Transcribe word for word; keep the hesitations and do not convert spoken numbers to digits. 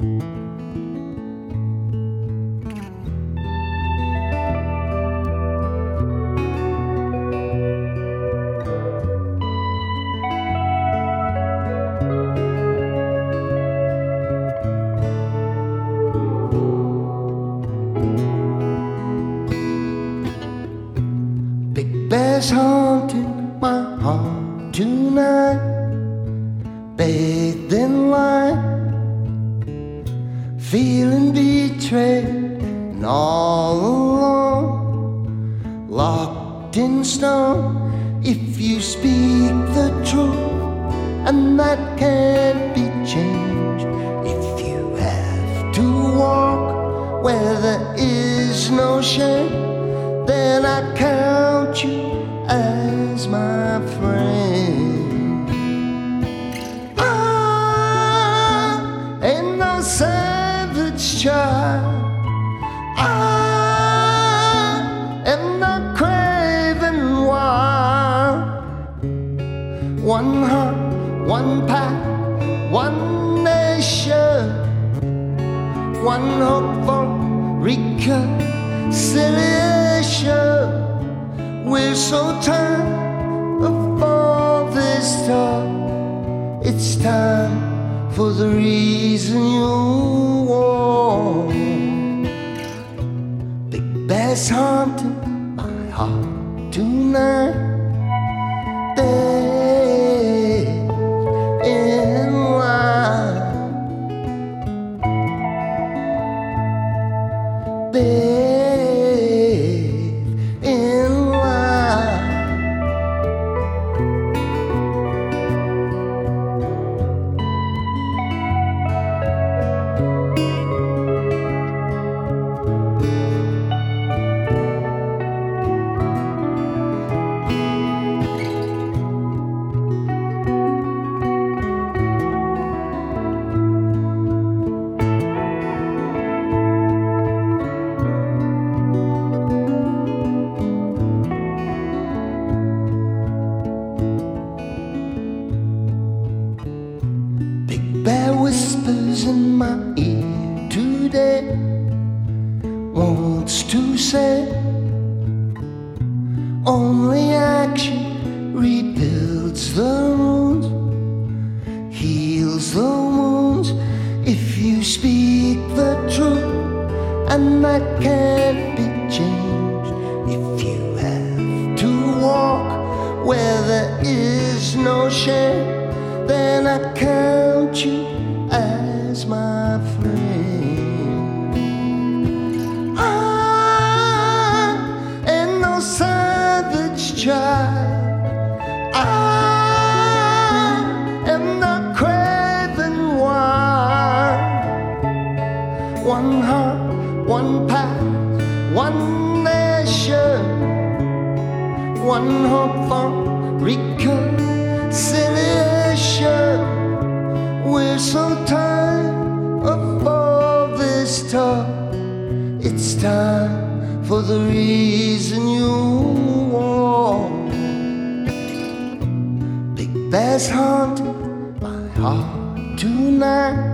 Bears haunting my heart tonight, bathed in light, feeling betrayed and all alone, locked in stone. If you speak the truth, and that can't be changed, if you have to walk where there is no shame, then I count you as my friend. I ain't no savage child, I am not craving wild. One heart, one path, one nation, one hope for reconciliation. We're so tired of all this talk. It's time for the reason you want. Big bass haunting my heart tonight, dead in line, dead. Bear whispers in my ear today, wants to say only action rebuilds the wounds, heals the wounds. If you speak the truth, and that can't be changed, if you have to walk where there is no shame, then I count you as my friend. I ain't no savage child, I am not craving wild. One heart, one path, one nation, one hope for reconciliation. We're so tired of all this talk. It's time for the reason you want. Big bass haunting my heart tonight,